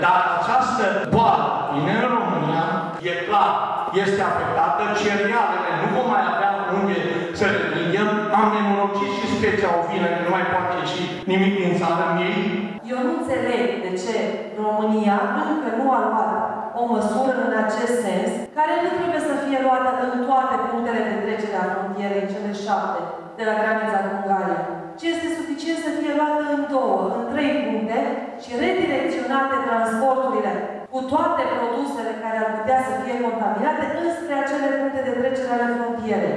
Dacă această boală vine în România, e clar, este afectată, cerealele nu vom mai avea unde să le vindem, am nenorocit și speția ovină, că nu mai poate ieși nimic din țară ei. Eu nu înțeleg de ce România încă nu a luat o măsură în acest sens, care nu trebuie să fie luată în toate punctele de trecere a frontierei, cele 7, de la granița cu Ungaria, ci este suficient să fie luată în 2, în 3 puncte și redirecționate transporturile cu toate produsele care ar putea să fie contaminate înspre acele puncte de trecere ale frontierei.